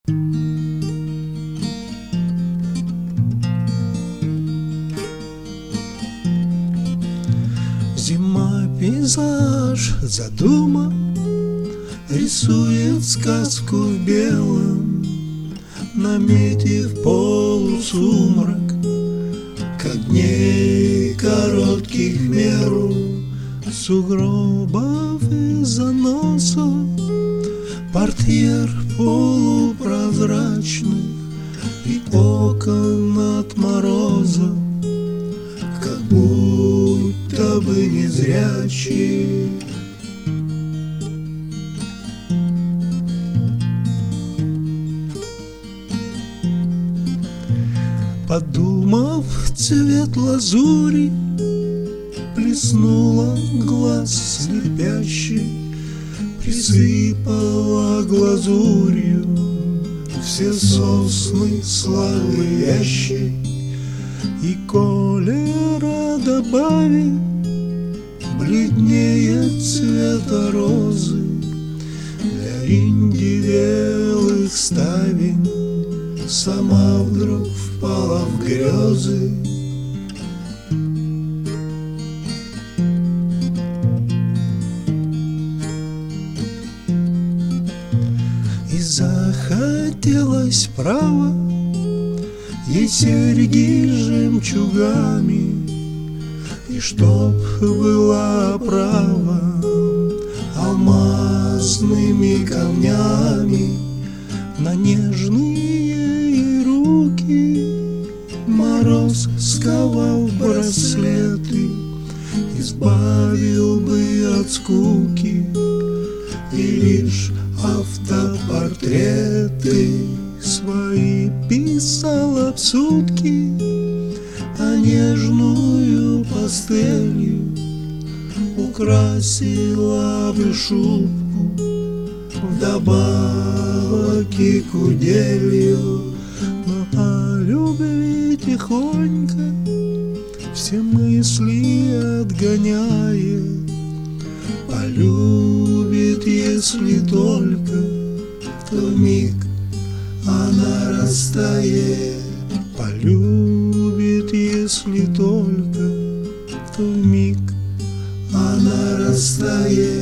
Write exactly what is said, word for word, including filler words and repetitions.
Зима пейзаж задума рисует сказку в белом, наметив полусумрак, как дней коротких меру, сугробов и заносов, портьер полупрозрачных и окон от мороза, как будто бы незрячий. Подумав, цвет лазури плеснула глаз слепящий, присыпала глазурью все сосны славящей. И колера добавит, бледнее цвета розы, для индивелых ставень сама вдруг впала в грезы. И захотелось право ей серьги с жемчугами, и чтоб была оправа алмазными камнями на нежные руки. Мороз сковал браслеты, избавил бы от скуки, и лишь автопортреты свои писала в сутки, а нежную пастелью украсила бы шубку, вдобавок и куделью. Но о любви тихонько все мысли отгоняет, полюбит, если только в тот миг она растает. Полюбит, если только в тот миг она растает.